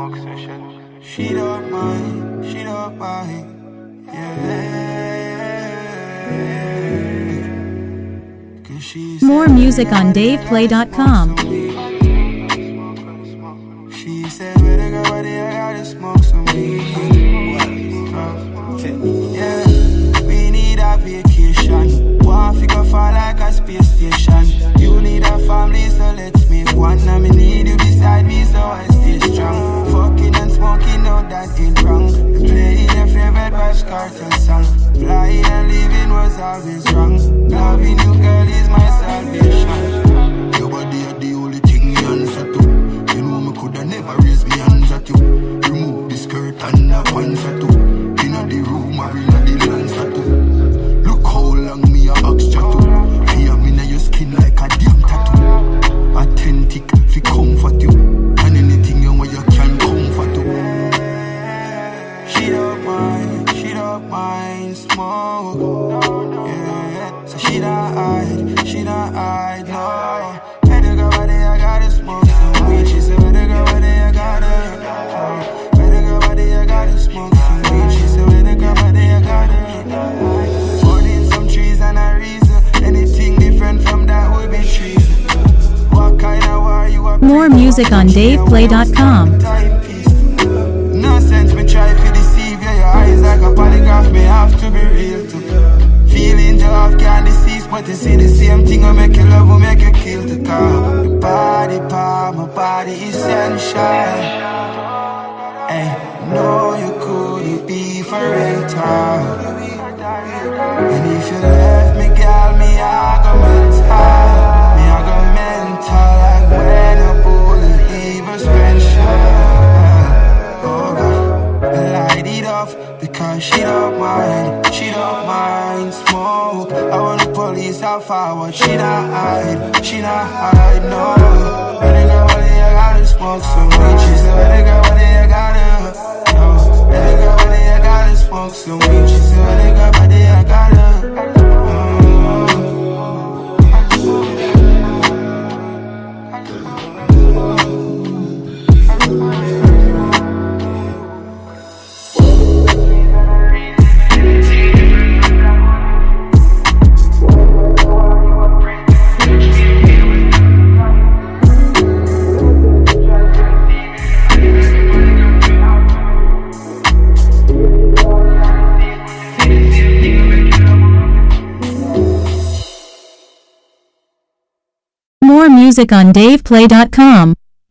smoke session. She don't mind, yeah. More music on DavePlay.com. She said, where the girl, where I gotta smoke some weed. Yeah, we need a vacation. One figure fall like a space station. You need a family, so let's make one. Now me need you beside me, so I stay strong. Fucking and smoking, no that ain't wrong. You play your favorite Vybz Kartel song. Flying and living was always wrong. Loving you, girl, is my salvation. Your body are the only thing me answer to. You know me coulda never raise me hands at you. Remove the skirt and the pants at you. Inna the room or inna the lens at you. Look how long me a ask you to. Feel me inna your skin like a damn tattoo. Authentic, fi comfort you. And anything you want you can comfort you. She don't mind smoke. Yeah, so she don't hide, no. Hey, the girl body, I gotta smoke some weed. She said, where the girl body, I gotta. Where the girl body, I gotta smoke some weed. She said, where the girl body, I gotta. Burning some trees and a reason. Anything different from that would be treason. What kind of war you are? More music on DavePlay.com. No sense me try to deceive you. Your eyes like a polygraph, me have to be real too. Feelings you have can't deceive, but you see the same thing will make you love, will make you kill the car. Your body part, my body essential. Hey, no you couldn't be for real talk. And if you left me, girl, me I go mental. Me I go mental like when a bullet even special. Oh God, light it off because she don't mind smoke. I want the police out forward, she not hide, no. Where the girl, where I gotta smoke some weed. She said, where the girl, where I gotta, no. Where the girl, where I gotta smoke some weed. She said, where the girl, where I gotta, More music on DavePlay.com.